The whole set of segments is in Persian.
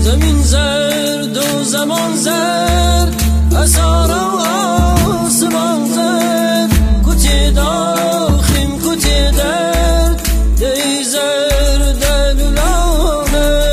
زمین زرد و زمان زرد اثار و آسمان زرد کتی داخم کتی درد دی زرد دلولانه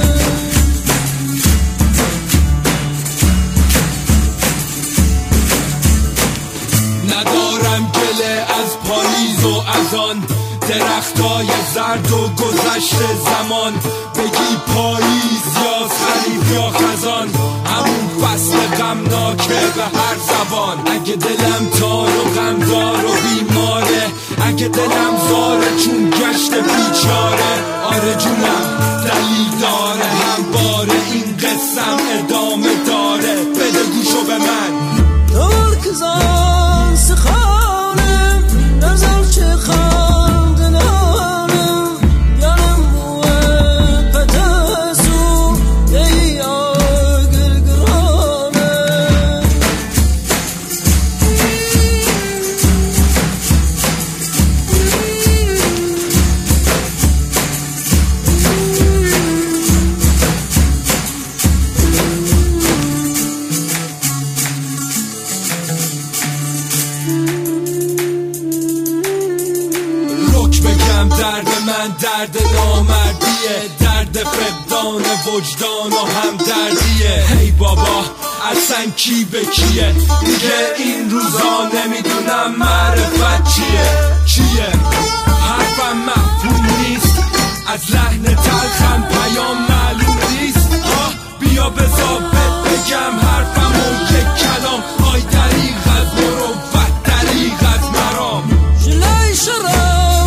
ندارم گله از پاییز و از آن درختای زرد و گذشت زمان بگی پاییز یا خریف یا خزان همون فصل غمناکه به هر زبان اگه دلم تار و غمدار و بیماره اگه دلم زاره چون گشت بیچاره آره جونم دلیل داره همواره این قصم ادامه داره بده گوشو به من دور کزان سخانم نزل چه خاندنانم یانم بوه پتاسو دی آگر گرانم درد من درد نامردیه درد فقدان وجدان و همدردیه هی بابا اصلا کی به کیه دیگه این روزا نمیدونم معرفت چیه حرفم مفهوم نیست از لحن تلخم پیام معلوم نیست بیا بذار بگم حرفم و یک کلام آی دریغ از مروت دریغ از مرام جلای شرم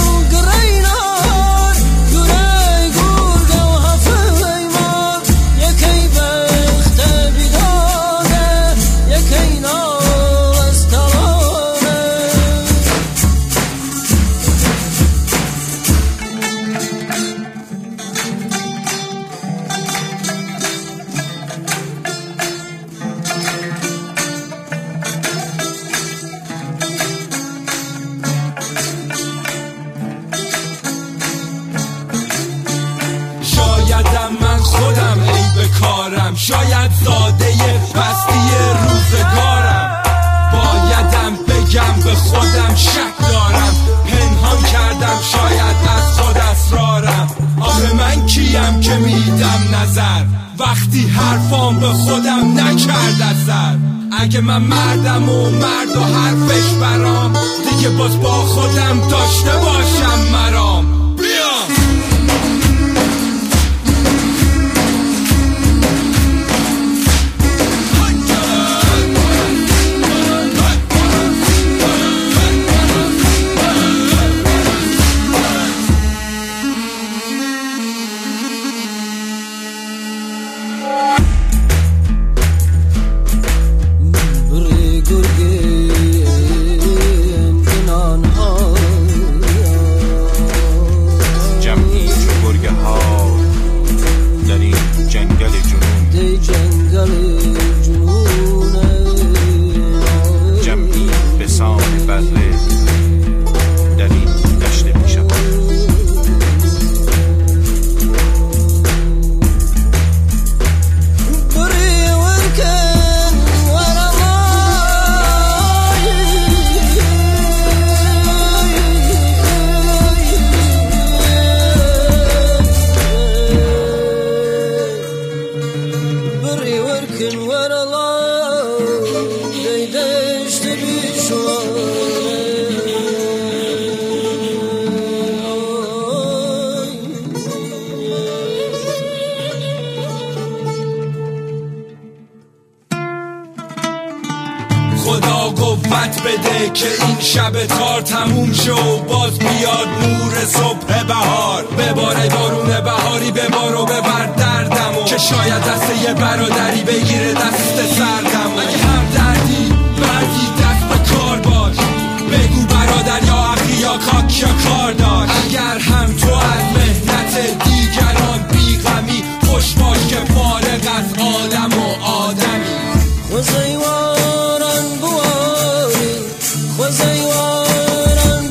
من خودم عیب کارم شاید زاده پستی روزگارم بایدم بگم به خودم شک دارم پنهان کردم شاید از خود اسرارم آخه من کیم که میدم نظر وقتی حرفام به خودم نکرد اثر اگه من مردم و مرد و حرفش برام دیگه باز با خودم داشته باشم مرام خدا قوت بده که این شب تار تموم شو باز بیاد نور صبح بهار بباره بارون بهاری ببار و ببر دردمو که شاید دست یه برادری بگیره دست سردمو اگه هم دردی بردی دست به کار باش بگو برادر یا اخی یا خاک یا کار داشت اگر هم تو از مهنت دیگران بیغمی خوش باش که فارغ از آدم و آدمی وزیواران بواری وزیواران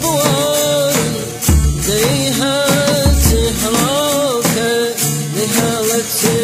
بواری دی حالت حلاکه دی حالت